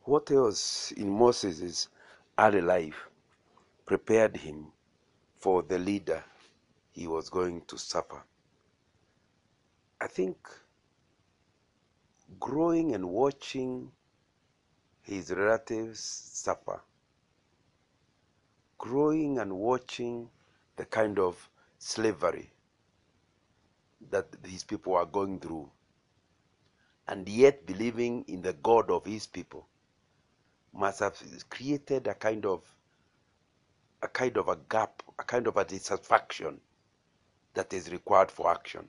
What else in Moses' early life prepared him for the leader he was going to suffer? I think growing and watching his relatives suffer, growing and watching the kind of slavery that these people are going through, and yet believing in the God of his people must have created a kind of a gap, a kind of a dissatisfaction that is required for action.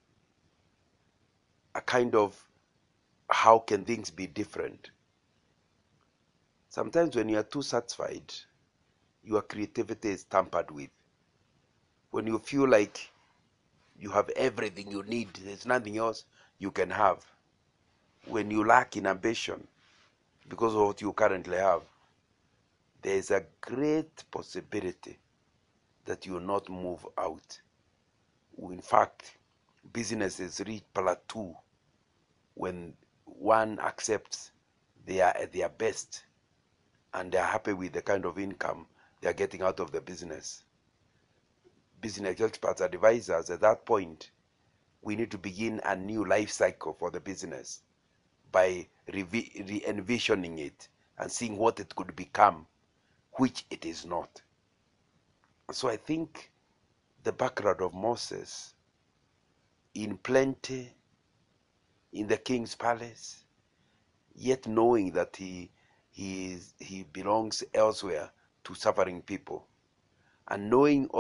A kind of how can things be different? Sometimes when you are too satisfied, your creativity is tampered with. When you feel like you have everything you need, there's nothing else you can have. When you lack in ambition because of what you currently have, there is a great possibility that you will not move out. In fact, businesses reach plateau when one accepts they are at their best and they are happy with the kind of income they are getting out of the business. Business experts advise us at that point we need to begin a new life cycle for the business by re-envisioning it and seeing what it could become, which it is not. So I think the background of Moses, in plenty, in the king's palace, yet knowing that he belongs elsewhere to suffering people, and knowing